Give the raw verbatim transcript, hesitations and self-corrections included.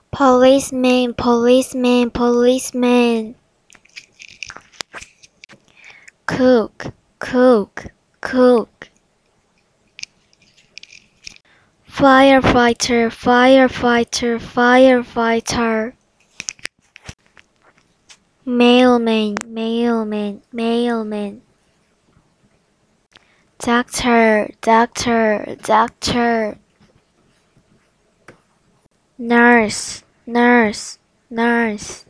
policeman, policeman, policeman. Cook, cook, cook. Firefighter, firefighter, firefighter. Mailman, mailman, mailman. Doctor, doctor, doctor. Nurse, nurse, nurse.